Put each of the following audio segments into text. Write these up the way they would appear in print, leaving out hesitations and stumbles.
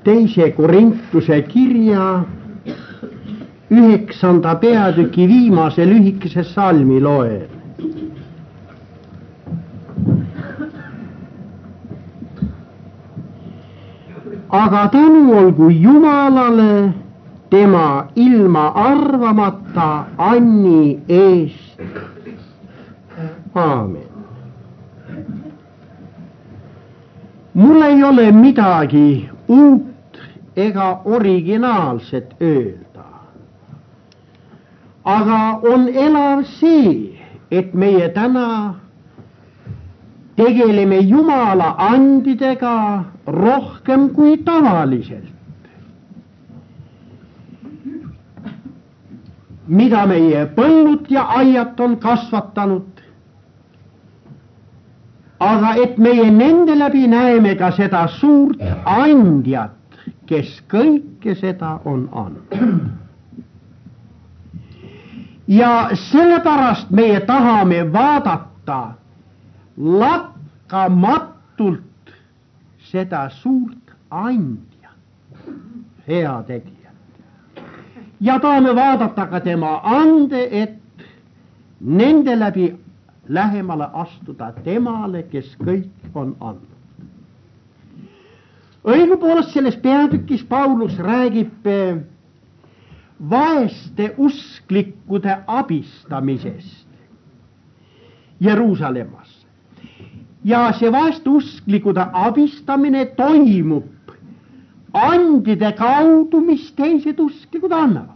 teise Korintuse kirja 9. peatüki viimase lühikese salmi loen. Aga tänu olgu Jumalale tema ilma arvamata anni eest. Aamen. Mul ei ole midagi uut ega originaalset öelda. Aga on elav see, et meie täna tegeleme Jumala andidega rohkem kui tavaliselt. Mida meie põllud ja aiad on kasvatanud. Aga et meie nende läbi näeme ka seda suurt andjat, kes kõike seda on andnud. Ja sellepärast meie tahame vaadata lakkamatult seda suurt andjat, heategijat. Ja tahame vaadata ka tema ande, et nende läbi lähemale astuda temale, kes kõik on andnud. Õigupoolest selles peatükis Paulus räägib vaeste usklikkude abistamisest Jeruusalemmas. Ja see vaeste usklikkude abistamine toimub andide kaudu, mis teised usklikud annavad.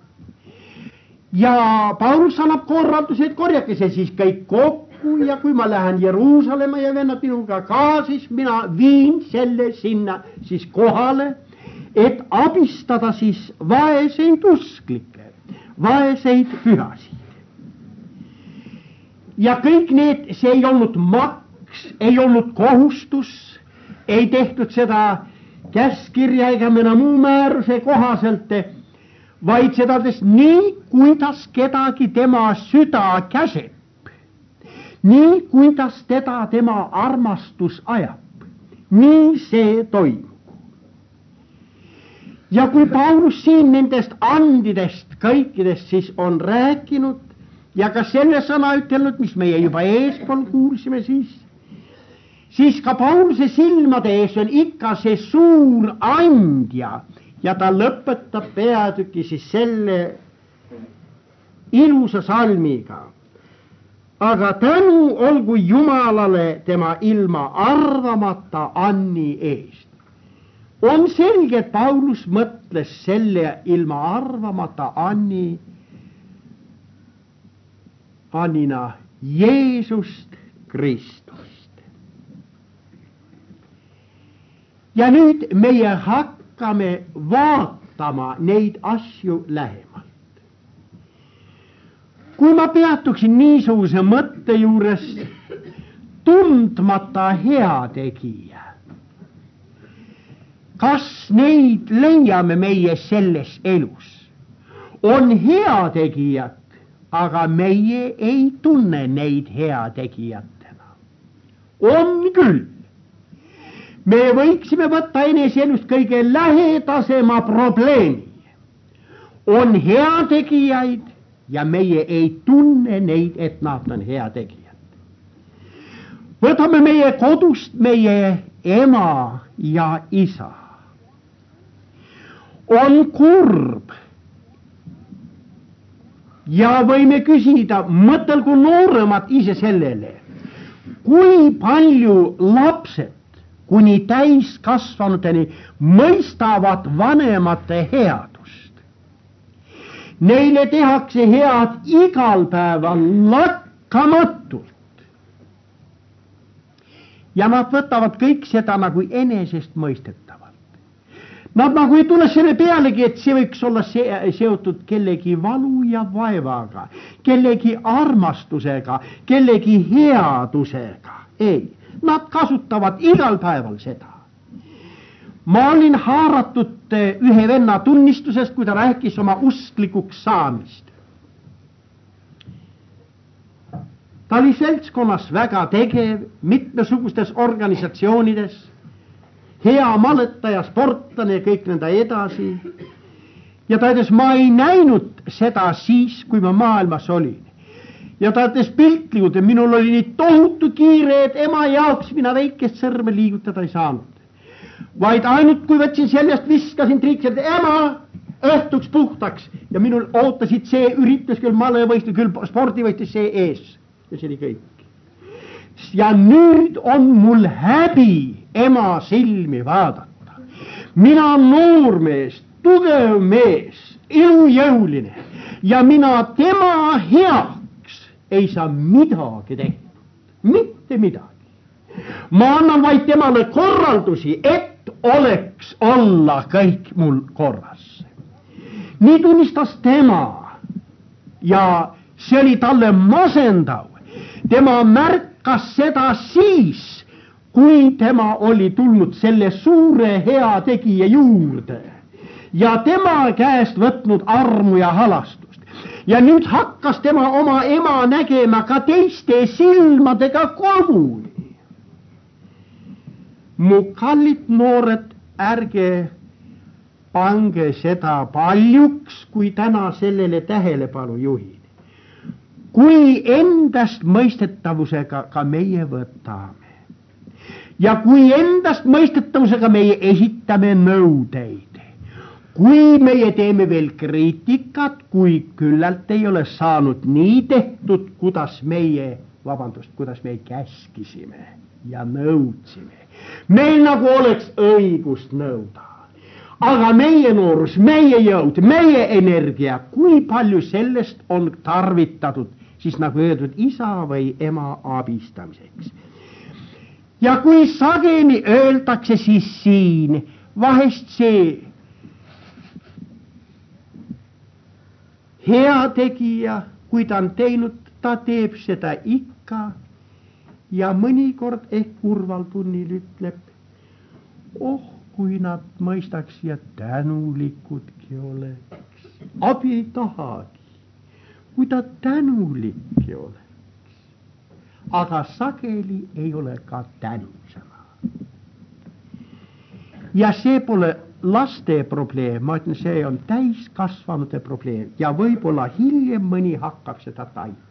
Ja Paulus annab korralduse, et korjake see siis kõik kokku ja kui ma lähen Jeruusalemma ja vennad minuga ka, siis mina viin selle sinna siis kohale, et abistada siis vaeseid usklikke, vaeseid pühasid. Ja kõik need, see ei olnud maks, ei olnud kohustus, ei tehtud seda käskkirja ega mõne muu määruse kohaselt, vaid seda nii, kuidas kedagi tema süda käseb, nii, kuidas teda tema armastus ajab, nii see toimub. Ja kui Paulus siin nendest andidest kõikidest siis on rääkinud ja ka selle sõna ütelnud, mis meie juba eespool kuulsime, siis ka Pauluse silmade ees on ikka see suur andja. Ja ta lõpetab peatüki siis selle ilusa salmiga. Aga tänu olgu Jumalale tema ilma arvamata anni eest. On selge, et Paulus mõtles selle ilma arvamata annina Jeesust Kristust. Ja nüüd meie hakkame vaatama neid asju lähemalt. Kui ma peatuksin niisuguse mõtte juures, tundmata heategija, kas neid leiame meie selles elus? On heategijad, aga meie ei tunne neid heategijatena. On küll. Me võiksime võtta eneseelust kõige lähedasema probleemi. On heategijaid ja meie ei tunne neid, et nad on heategijad. Võtame meie kodust meie ema ja isa. On kurb. Ja võime küsida, mõtelgu nooremad ise sellele, kui palju lapsed kuni täiskasvanuteni mõistavad vanemate headust. Neile tehakse head igal päeval lakkamatult. Ja nad võtavad kõik seda nagu enesestmõistetavalt. Nad nagu ei tule selle pealegi, et see võiks olla seotud kellegi valu ja vaevaga, kellegi armastusega, kellegi headusega. Ei. Nad kasutavad igal päeval seda. Ma olin haaratud ühe venna tunnistusest, kui ta rääkis oma usklikuks saamist. Ta oli seltskonnas väga tegev mitmesugustes organisatsioonides hea maletaja, sportlane ja kõik nõnda edasi. Ja ta ütles, ma ei näinud seda siis, kui ma maailmas olin. Ja ta ütles piltlikult, et minul oli nii tohutu kiire, et ema jaoks mina väikest sõrme liigutada ei saanud. Vaid ainult kui võtsin seljast, viskasin triikselt, ema õhtuks puhtaks ja minul ootasid see üritus küll malevõistlus, küll spordivõistlus see ees. Ja see oli kõik. Ja nüüd on mul häbi ema silmi vaadata. Mina noormees, tugev mees, ilujõuline ja mina tema heaks ei saa midagi tehtud. Mitte midagi. Ma annan vaid temale korraldusi, et oleks olla kõik mul korras. Nii tunnistas tema ja see oli talle masendav. Tema märkas seda siis, kui tema oli tulnud selle suure hea tegija juurde ja tema käest võtnud armu ja halastust. Ja nüüd hakkas tema oma ema nägema ka teiste silmadega koguni. Mu kallid noored, ärge pange seda paljuks, kui täna sellele tähelepanu juhin. Kui endast mõistetavusega ka meie võtame ja kui endast mõistetavusega meie esitame nõudeid, kui meie teeme veel kriitikat, kui küllalt ei ole saanud nii tehtud, kuidas meie käskisime ja nõudsime. Meil nagu oleks õigust nõuda. Aga meie noorus, meie jõud, meie energia, kui palju sellest on tarvitatud, siis nagu öeldud, isa või ema abistamiseks. Ja kui sageli öeldakse siis siin, vahest see hea tegija, kui ta on teinud, ta teeb seda ikka ja mõnikord ehk kurval tunnil ütleb, kui nad mõistaks ja tänulikudki oleks. Abi ei tahagi, kui ta tänulikki oleks. Aga sageli ei ole ka tänusema. Ja see pole laste probleem, ma ütlen, see on täiskasvanute probleem ja võib-olla hiljem mõni hakkab seda taipama.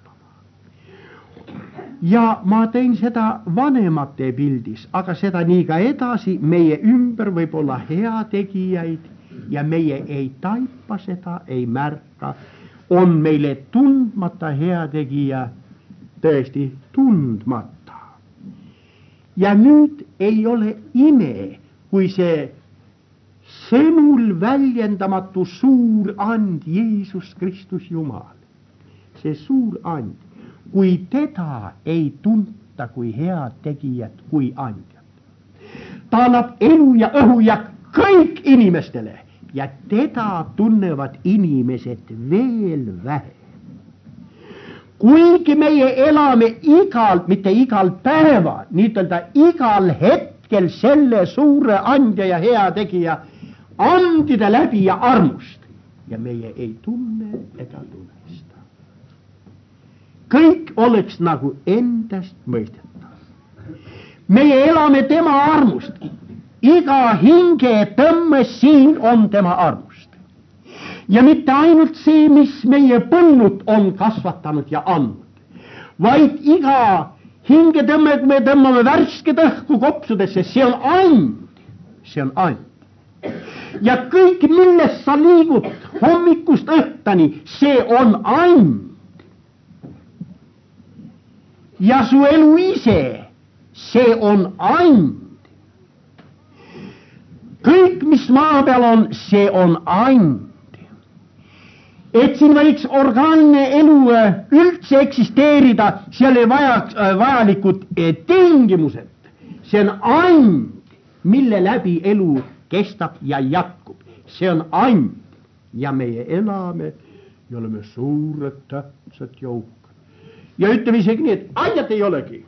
Ja ma tõin seda vanemate pildis, aga seda nii ka edasi, meie ümber võib olla heategijaid ja meie ei taipa seda, ei märka. On meile tundmata heategija, tõesti tundmata. Ja nüüd ei ole ime, kui see sõnul väljendamatu suur and, Jeesus Kristus Jumal, see suur and, kui teda ei tunta kui head tegijat, kui andjat. Ta annab elu ja õhu ja kõik inimestele ja teda tunnevad inimesed veel vähem. Kuigi meie elame mitte igal päeva, nii-öelda igal hetkel selle suure andja ja hea tegija andide läbi ja armust ja meie ei tunne ega tunnesta. Kõik oleks nagu endast mõistetav. Meie elame tema armust. Iga hinge tõmmes siin on tema armust. Ja mitte ainult see, mis meie põlnud on kasvatanud ja andnud, vaid iga hinge tõmme, kui me tõmbame värsket õhku kopsudesse, see on and. See on and. Ja kõik, millest sa liigud hommikust õhtani, see on and. Ja su elu ise, see on and. Kõik, mis maa peal on, see on and. Et siin võiks orgaanne elu üldse eksisteerida, seal ei vajalikud tingimused. See on and, mille läbi elu kestab ja jätkub. See on and. Ja meie elame ja oleme suured tähtsad joukad. Ja ütleme isegi nii, et aiat ei olegi.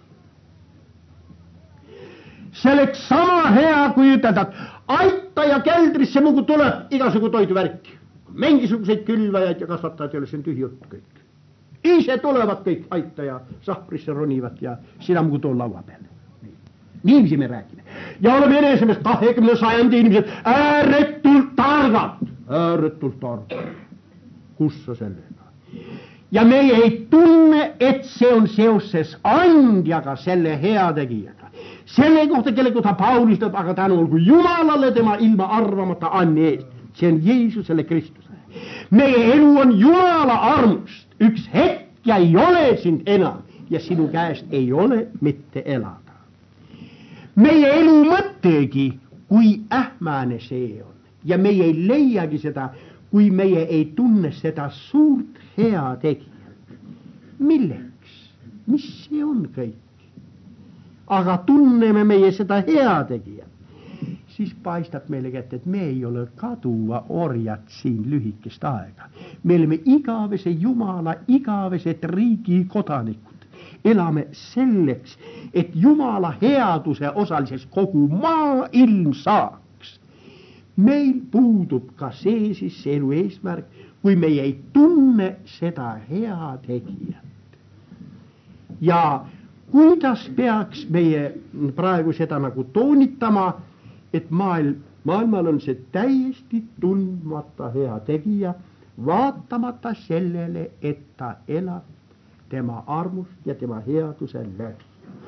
See oleks sama hea, kui ütelda, et aita ja keldrisse mugu tuleb igasugu toiduvärk. Mingisuguseid külvajaid ja kasvatajad ei ole, see on tühi jutt kõik. Ise tulevad kõik aita ja sahprisse ronivad ja sina mugu too laua peale. Niiviisi me räägime. Ja olemme enesemest 20. sajandi inimesed ääretult targad. Kus sa sellega? Ja meie ei tunne, et see on seoses andjaga, selle heategijaga. Selle kohta, kelle kohta Paulus ütleb, aga tänu olgu Jumalale tema ilma arvamata anni eest. See on Jeesusele Kristusele. Meie elu on Jumala armust. Üks hetk ja ei ole sind enam ja sinu käest ei ole mitte elada. Meie elu mõttegi, kui ähmane see on. Ja meie ei leiagi seda, kui meie ei tunne seda suurt heategijat. Milleks? Mis see on kõik? Aga tunneme meie seda heategijat. Siis paistab meile kätte, et me ei ole kaduva orjad siin lühikest aega. Me oleme igavese Jumala, igavesed riigi kodanikud. Elame selleks, et Jumala headuse osaliseks kogu maailm saaks. Meil puudub ka see siis elu eesmärk, kui meie ei tunne seda heategijat. Ja kuidas peaks meie praegu seda nagu toonitama, et maailmal on see täiesti tundmata heategija, vaatamata sellele, et ta elab tema armust ja tema headuse läbi.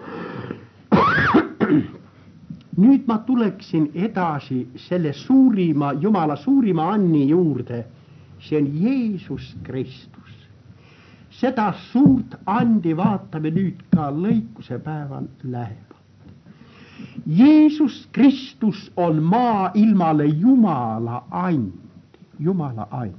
Nüüd ma tuleksin edasi selle suurima, Jumala suurima anni juurde. See on Jeesus Kristus. Seda suurt andi vaatame nüüd ka lõikuse päeval lähemalt. Jeesus Kristus on maailmale Jumala and. Jumala and.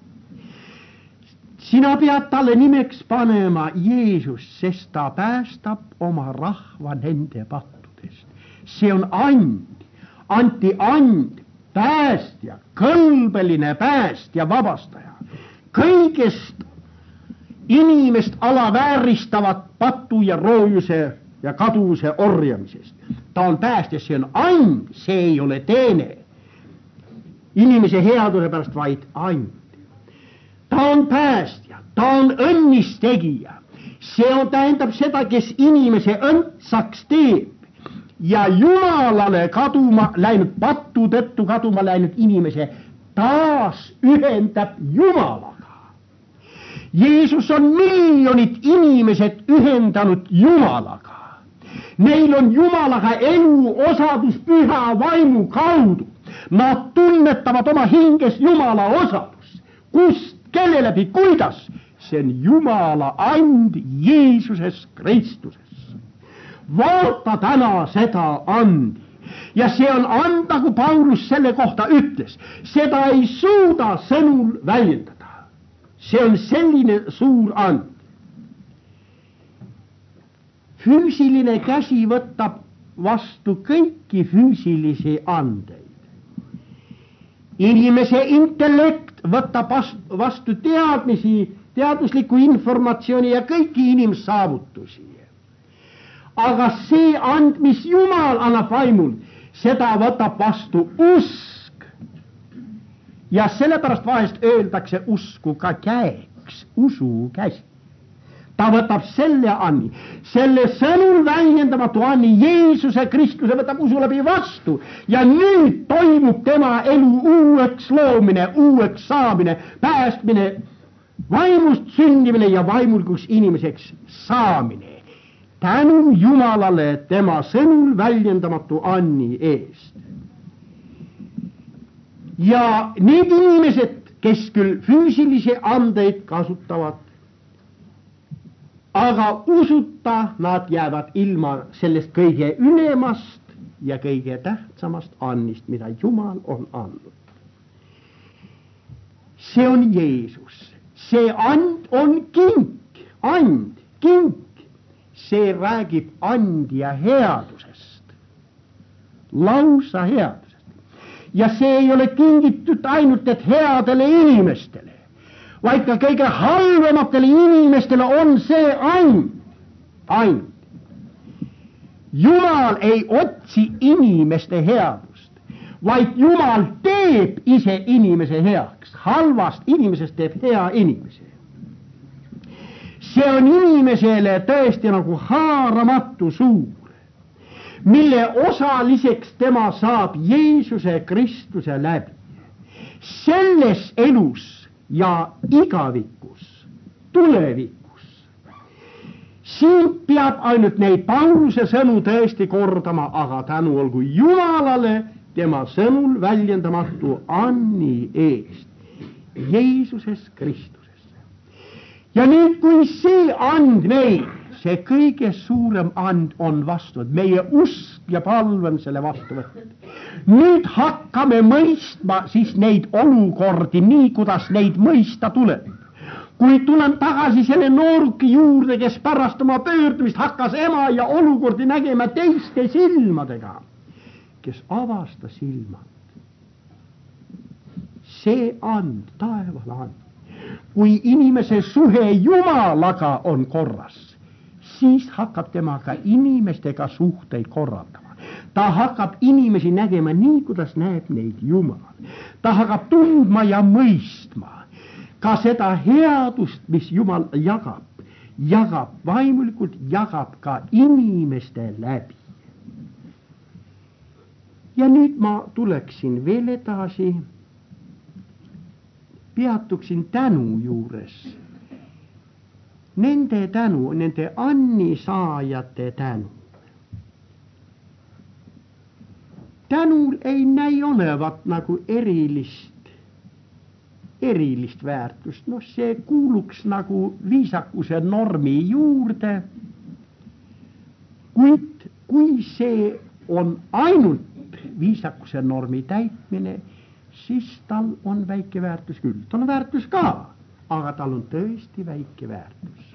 Sina pead talle nimeks panema Jeesus, sest ta päästab oma rahva nende pattudest. See on and, anti and, päästja, kõlbeline päästja, vabastaja. Kõigest inimest alavääristavat patu ja roojuse ja kaduvuse orjamisest. Ta on päästja, see on and, see ei ole teene. Inimese headuse pärast vaid and. Ta on päästja, ta on õnnistegija. See on, tähendab seda, kes inimese õndsaks teeb. Ja Jumalale kaduma läinud, pattu tõttu kaduma läinud inimese taas ühendab Jumalaga. Jeesus on miljonid inimesed ühendanud Jumalaga. Neil on Jumalaga elu osadus püha vaimu kaudu. Nad tunnetavad oma hinges Jumala osadus. Kust? Kelle läbi, kuidas? See on Jumala and Jeesuses Kristuses. Vaata täna seda andi. Ja see on and, nagu Paulus selle kohta ütles. Seda ei suuda sõnul väljendada. See on selline suur and. Füüsiline käsi võtab vastu kõiki füüsilisi andeid. Inimese intellekt võtab vastu teadmisi, teaduslikku informatsiooni ja kõiki inimsaavutusi. Aga see and, mis Jumal annab vaimul, seda võtab vastu usk. Ja sellepärast vahest öeldakse usku ka käeks, usu käsi. Ta võtab selle anni, selle sõnul väljendamatu anni, Jeesuse Kristuse võtab usu läbi vastu. Ja nüüd toimub tema elu uueks loomine, uueks saamine, päästmine, vaimust sündimine ja vaimulikuks inimeseks saamine. Tänu Jumalale tema sõnul väljendamatu anni eest. Ja need inimesed, kes küll füüsilisi andeid kasutavad, aga usuta nad jäävad ilma sellest kõige ülemast ja kõige tähtsamast annist, mida Jumal on andnud. See on Jeesus. See and on kink, and, kink. See räägib andja headusest, lausa headusest. Ja see ei ole kingitud ainult et headele inimestele, vaid ka kõige halvematele inimestele on see and. Jumal ei otsi inimeste headust, vaid Jumal teeb ise inimese heaks. Halvast inimesest teeb hea inimese. See on inimesele tõesti nagu haaramatu suur. mille osaliseks tema saab Jeesuse Kristuse läbi. Selles elus ja igavikus, tulevikus. Siin peab ainult neid Pauluse sõnu tõesti kordama, aga tänu olgu Jumalale tema sõnul väljendamatu anni eest Jeesuses Kristusesse. Ja nüüd, kui see and meil, see kõige suurem and on vastu, et meie usk ja palven selle vastu võtta. Nüüd hakkame mõistma siis neid olukordi nii, kuidas neid mõista tuleb. Kui tulen tagasi selle nooruki juurde, kes pärast oma pöördumist hakkas ema ja olukordi nägema teiste silmadega, kes avastas silmad. See and, taevale and. Kui inimese suhe Jumalaga on korras, siis hakkab temaga inimestega suhteid korraldama. Ta hakkab inimesi nägema nii, kuidas näeb neid Jumal. Ta hakkab tundma ja mõistma ka seda headust, mis Jumal jagab vaimulikult, jagab ka inimeste läbi. Ja nüüd ma tuleksin veel edasi, peatuksin tänu juures. Nende tänu, nende annisaajate tänu. Tänul ei näi olevat nagu erilist väärtust. No see kuuluks nagu viisakuse normi juurde, kuid kui see on ainult viisakuse normi täitmine, siis tal on väike väärtus küll. Tal on väärtus ka, aga tal on tõesti väike väärtus.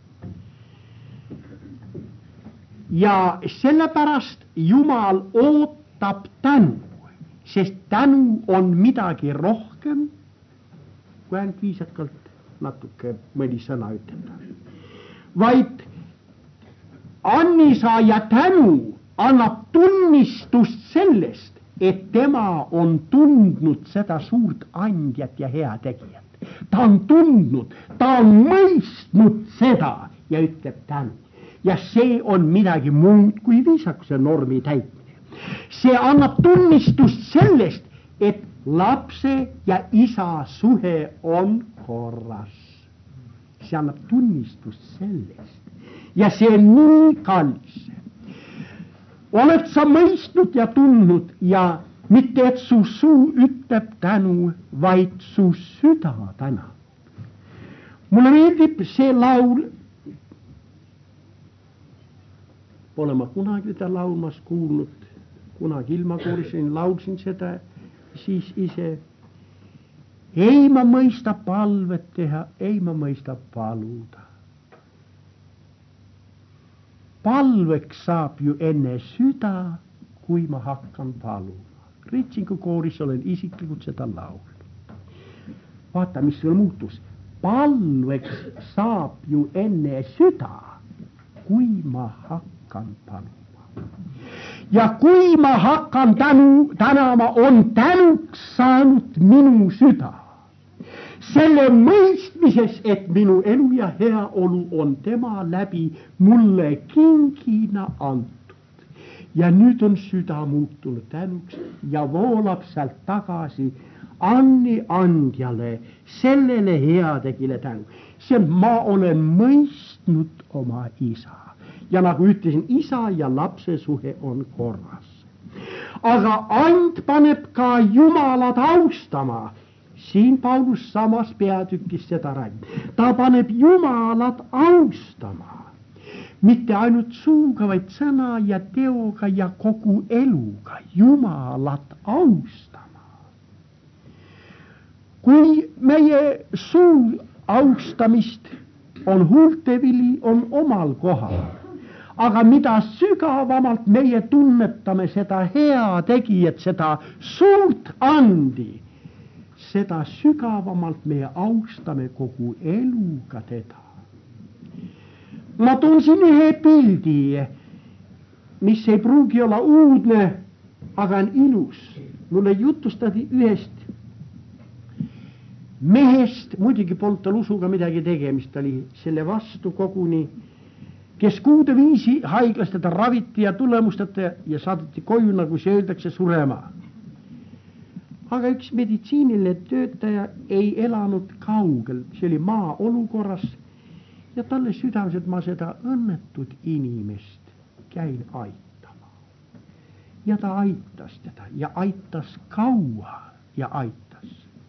Ja sellepärast Jumal ootab tänu, sest tänu on midagi rohkem, kui ainult viisakalt natuke mõni sõna ütelda. Vaid annisaaja tänu annab tunnistust sellest, et tema on tundnud seda suurt andjat ja heategijat. Ta on tundnud, ta on mõistnud seda ja ütleb tänu. Ja see on midagi muud kui viisakuse normi täitmine. See annab tunnistust sellest, et lapse ja isa suhe on korras. See annab tunnistust sellest. Ja see on nii kallis. Oled sa mõistnud ja tundnud ja mitte, et su suu ütleb tänu, vaid su süda tänab. Mulle meeldib see laul. Pole ma kunagi teda laulmas kuulnud, kunagi ilmakoorisin, laulsin seda siis ise. Ei ma mõista palvet teha, ei ma mõista paluda. Palveks saab ju enne süda, kui ma hakkan paluma. Ritsingu kooris olen isiklikult seda laulnud. Vaata, mis sul muutus. Palveks saab ju enne süda, kui ma hakkan paluma. Ja kui ma hakkan tänama, on tänuks saanud minu süda. Selle mõistmises, et minu elu ja heaolu on tema läbi mulle kingina antud. Ja nüüd on süda muutunud tänuks ja voolab sealt tagasi anni andjale, sellele heategile tänu. See on, ma olen mõistnud oma isa. Ja nagu ütlesin, isa ja lapse suhe on korras. Aga and paneb ka Jumalat austama. Siin Paulus samas peatükis seda räägib. Ta paneb Jumalat austama. Mitte ainult suuga, vaid sõna ja teoga ja kogu eluga. Jumalat austama. Kui meie suu austamist on huultevili, on omal kohal. Aga mida sügavamalt meie tunnetame seda heategijat, seda suurt andi, seda sügavamalt meie austame kogu eluga teda. Ma tundsin ühe pildi, mis ei pruugi olla uudne, aga on ilus. Mulle jutustati ühest mehest, muidugi polnud tal usuga midagi tegemist, oli selle vastu koguni, kes kuude viisi haiglas teda raviti ja tulemusteta ja saadeti koju, nagu see öeldakse, surema. Aga üks meditsiiniline töötaja ei elanud kaugel, see oli maa olukorras ja talle südames, et ma seda õnnetut inimest käin aitama. Ja ta aitas teda ja aitas kaua ja aitas.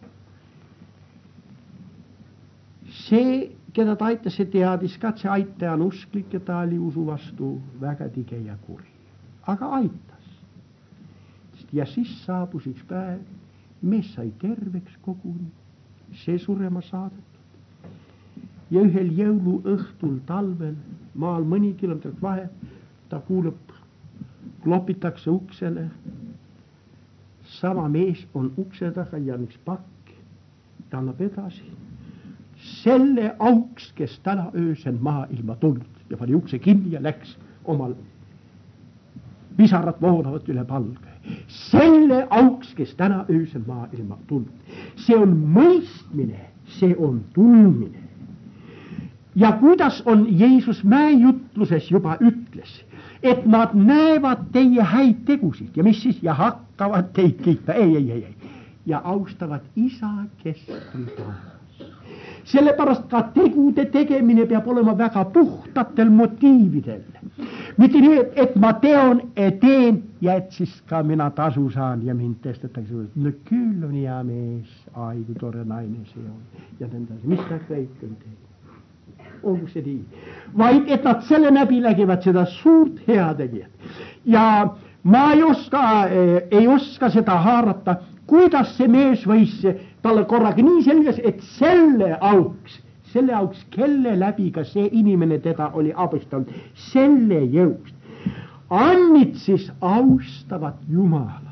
See, keda ta aitas, see teadis ka, et see aitaja on usklik ja ta oli usu vastu väga tige ja kuri. Aga aitas. Ja siis saabus üks päev, mees sai terveks koguni, see surema saadetud. Ja ühel jõuluõhtul talvel, maal mõni kilomeetrit vahe, ta kuuleb, klopitakse uksele. Sama mees on ukse taga ja üks pakk, ta annab edasi. Selle auks, kes täna öösel maailma tulnud ja pani ukse kinni ja läks omal pisarad voolavad üle palge. Selle auks, kes täna öösel maailma tulnud. See on mõistmine, see on tundmine. Ja kuidas on Jeesus mäejutluses juba ütles, et nad näevad teie häid tegusid ja mis siis, ja hakkavad teid kiita, ei, ja austavad isa, kes on taevas. Sellepärast ka tegude tegemine peab olema väga puhtatel motiividel. Mitte nii, et ma teen ja et siis ka mina tasu saan ja mind testetakse. No küll on hea mees, ai kui tore naine see on. Ja nõndas, mis ta kõik on teinud. Olgu see nii. Vaid et nad selle läbi nägivad seda suurt heategijat. Ja ma ei oska seda haarata, kuidas see mees võis talle korraga nii selges, et selle auks, kelle läbi ka see inimene teda oli abistanud, selle jõust. Annid siis austavad Jumalat.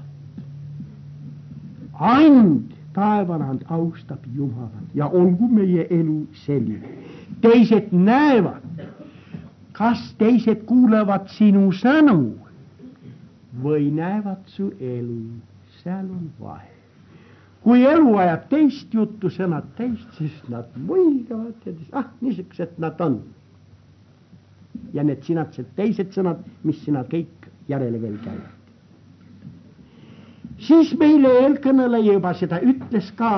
And, taevanand austab Jumalat ja olgu meie elu selline. Teised näevad, kas teised kuulevad sinu sõnu või näevad su elu, seal on vahe. Kui elu ajab teist juttu, sõnad teist, siis nad muigavad ja niisugused nad on. Ja need sinatsed teised sõnad, mis sina kõik järele veel käivad. Siis meile eelkõneleja juba seda ütles ka,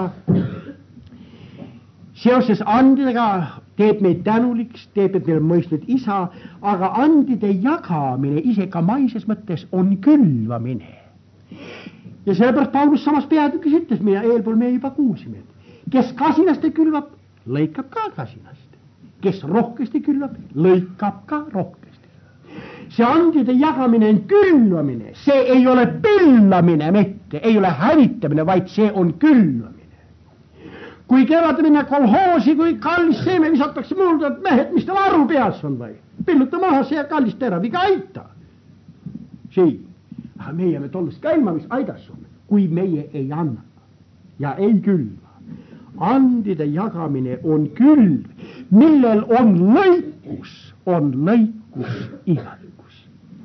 seoses andidega teeb meid tänuliks, teeb meil mõistnud isa, aga andide jagamine ise ka maises mõttes on külvamine. Ja sellepärast Paulus samas peatükis ütles, mida eelpool me juba kuulsime, et kes kasinaste külvab, lõikab ka kasinast. Kes rohkesti külvab, lõikab ka rohkesti. See andide jagamine on külvamine, see ei ole pillamine mitte, ei ole hävitamine, vaid see on külvamine. Kui kevad minna kolhoosi, kui kallis seeme visatakse mulda, et mehed, mis teil aru peas on või? Pilluta maha see kallist terav, iga aita. See. Meie me tollest ka ilma, mis aidas on, kui meie ei anna ja ei külva. Andide jagamine on külv, millel on lõikus igatkus.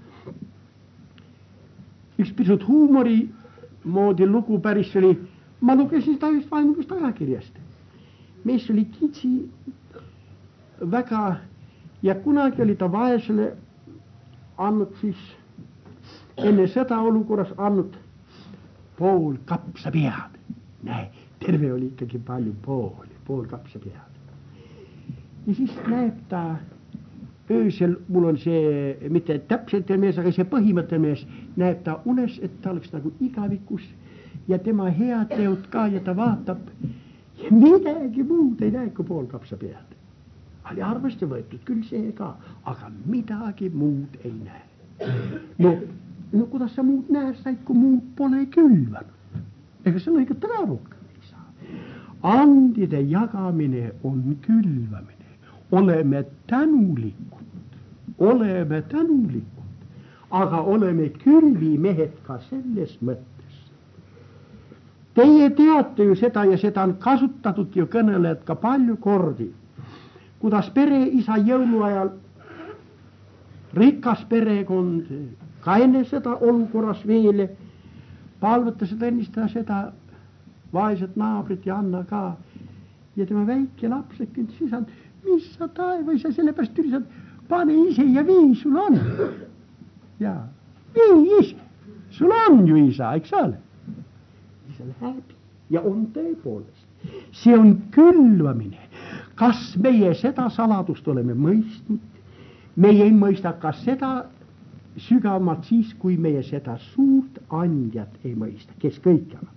Üks pisut huumori moodi lugu päris oli, ma lugesin seda just vaimukust ajakirjast. Mees oli kitsi väga ja kunagi oli ta vaesele andnud siis enne seda olukorras andnud pool kapsapead. Näe, terve oli ikkagi palju pool kapsapead. Ja siis näeb ta öösel, mul on see, mitte täpselt mees, aga see põhimõtte mees, näeb ta unes, et ta oleks nagu igavikus ja tema head teod ka ja ta vaatab ja midagi muud ei näe kui pool kapsapead. Oli arvesse võetud küll see ka, aga midagi muud ei näe. No kuidas sa muud näed said, kui muud pole külvanud? Ega see lõigata ka rohkem ei saa. Andide jagamine on külvamine. Oleme tänulikud, aga oleme külvimehed ka selles mõttes. Teie teate ju seda ja seda on kasutatud ju kõnelejad ka palju kordi, kuidas pereisa jõuluajal, rikas perekond, ka enne seda olukorras veel, palveta seda ennistada seda vaesed naabrit ja Anna ka. Ja tema väike lapsek kündis isand, mis sa taeva isa sellepärast ürisad, pane ise ja vii, sul on. Ja vii ise, sul on ju isa, eks ole. See läheb ja on tõepoolest. See on külvamine. Kas meie seda saladust oleme mõistnud? Meie ei mõista ka seda sügavamalt siis, kui meie seda suurt andjat ei mõista, kes kõik annab.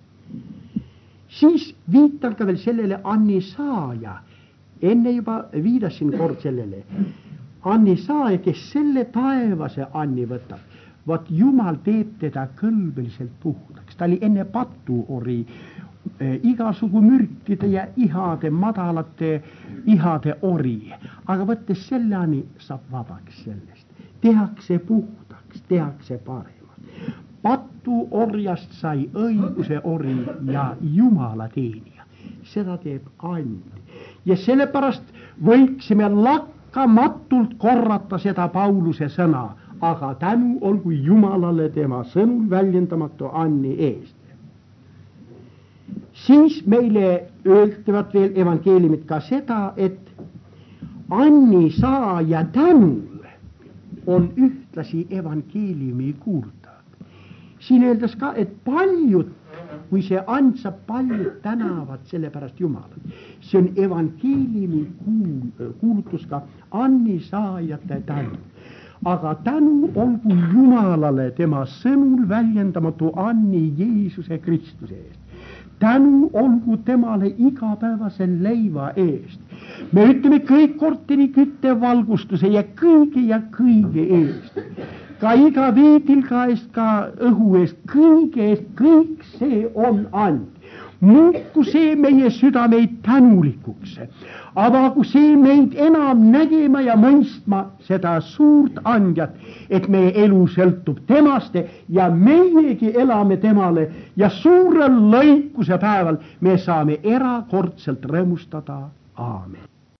Siis viitan ka veel sellele anni saaja. Enne juba viidasin kord sellele. Anni saaja, kes selle taevase anni võtab. Vaat Jumal teeb teda kõlbeliselt puhtaks. Ta oli enne patuori, igasugu mürkide ja ihade, madalate ihade ori. Aga võttes selle anni, saab vabaks sellest. Tehakse puhtaks, tehakse paremaks. Patuorjast sai õiguse ori ja Jumala teenija. Seda teeb and. Ja sellepärast võiksime lakkamatult korrata seda Pauluse sõna, aga tänu olgu Jumalale tema sõnul väljendamatu anni eest. Siis meile öeltavad veel evangeeliumid ka seda, et anni saaja tänu on ühtlasi evangeeliumi kuuldajad. Siin öeldes ka, et paljud, kui see and saab, paljud tänavad sellepärast Jumalat. See on evangeeliumi kuulutus ka anni saajate tänu. Aga tänu olgu Jumalale tema sõnul väljendamatu anni Jeesuse Kristuse eest. Tänu olgu temale igapäevase leiva eest. Me ütleme kõik korteri kütte, valgustuse ja kõige eest. Ka iga veetilga eest, ka õhu eest, kõige eest, kõik see on and. Muuku see meie südameid tänulikuks. Avagu see meid enam nägema ja mõistma seda suurt andjat, et meie elu sõltub temast ja meiegi elame temale ja suurel lõikuse päeval me saame erakordselt rõõmustada. Aamen.